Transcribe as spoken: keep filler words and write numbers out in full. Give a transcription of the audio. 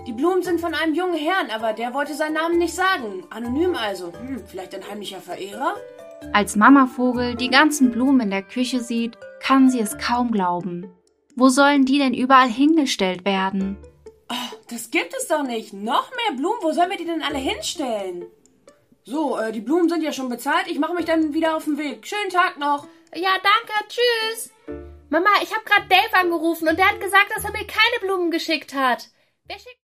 Die Blumen sind von einem jungen Herrn, aber der wollte seinen Namen nicht sagen. Anonym also. Hm, vielleicht ein heimlicher Verehrer? Als Mama Vogel die ganzen Blumen in der Küche sieht, kann sie es kaum glauben. Wo sollen die denn überall hingestellt werden? Oh, das gibt es doch nicht. Noch mehr Blumen? Wo sollen wir die denn alle hinstellen? So, äh, die Blumen sind ja schon bezahlt. Ich mache mich dann wieder auf den Weg. Schönen Tag noch. Ja, danke. Tschüss. Mama, ich habe gerade Dave angerufen und der hat gesagt, dass er mir keine Blumen geschickt hat. Wer schickt